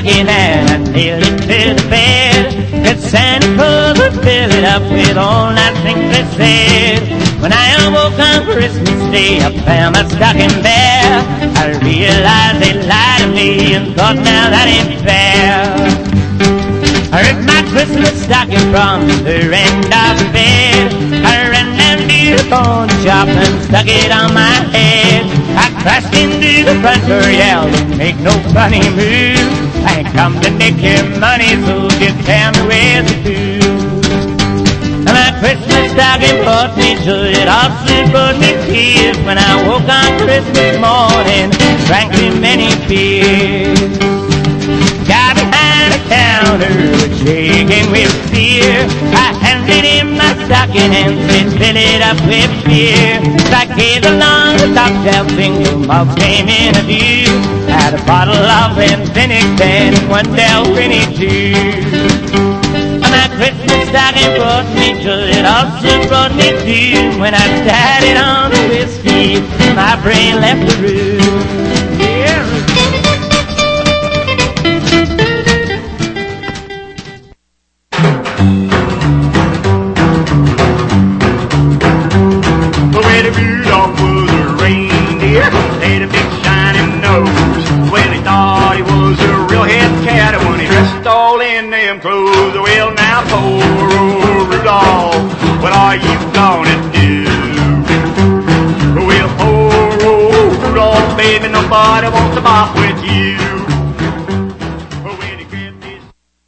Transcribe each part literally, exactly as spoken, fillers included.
stocking and I nailed it to the bed. That Santa Claus would fill it up with all nice things they said. When I awoke on Christmas Day, I found my stocking bare. I realized they lied to me and thought, now that ain't fair. I ripped my Christmas stocking from the end of the bed. I ran down to the pawn shop and stuck it on my head. I crashed into the front door, yelled, make no funny move. I ain't come to make your money, so just tell me where's the food. And my Christmas stocking brought me joy, it also brought me tears. When I woke on Christmas morning, drank too many beers. Got behind the counter, shaking with fear. I handed him my stocking and said, fill it up with beer. So I gave along the top shelf, single malts came in a view. Had a bottle of Infinix and one Del Winnie too. And my Christmas stocking brought me joy, it also brought me doom. When I started on the whiskey, my brain left the room. Yeah. Had a big shining nose. Well, he thought he was a real head cat when he dressed all in them clothes. Well, now poor old Rudolph, what are you gonna do? Well, poor old Rudolph, baby, nobody wants to bop with you. When he grabbed his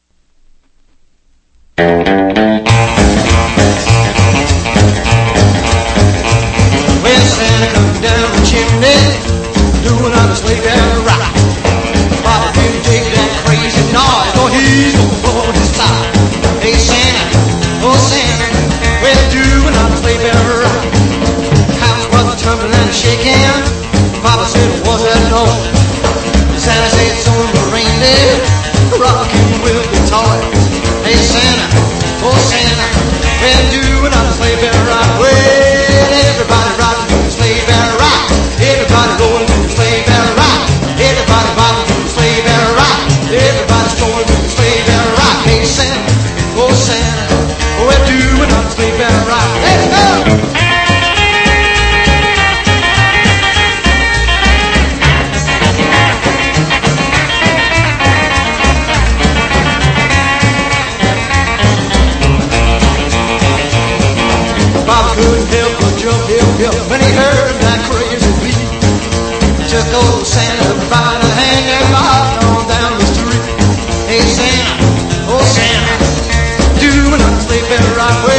Well, Santa comes down the chimney, doing on the sleigh bell rock. Papa didn't take that crazy noise, or he's gonna blow his top. Hey Santa, oh Santa, what you doing on the sleigh bell rock? House was trembling and shaking. Papa said, what's that noise? Santa said, so the reindeer rocking with the toys. Hey Santa, oh Santa, what you doing on the sleigh bell rock? Well, everybody rocking to the sleigh bell rock. Everybody going to the sleigh bell rock. Everybody bobbing to the sleigh bell rock. Everybody's going to the sleigh bell rock. Hey Santa, oh Santa, what you doing on the sleigh bell rock? Let's go! Bobby couldn't help but jump, help, help when he heard that crazy beat. Took old Santa by the hand and bobbed on down the street. Hey Santa, oh Santa, doing on the sleigh bell rock.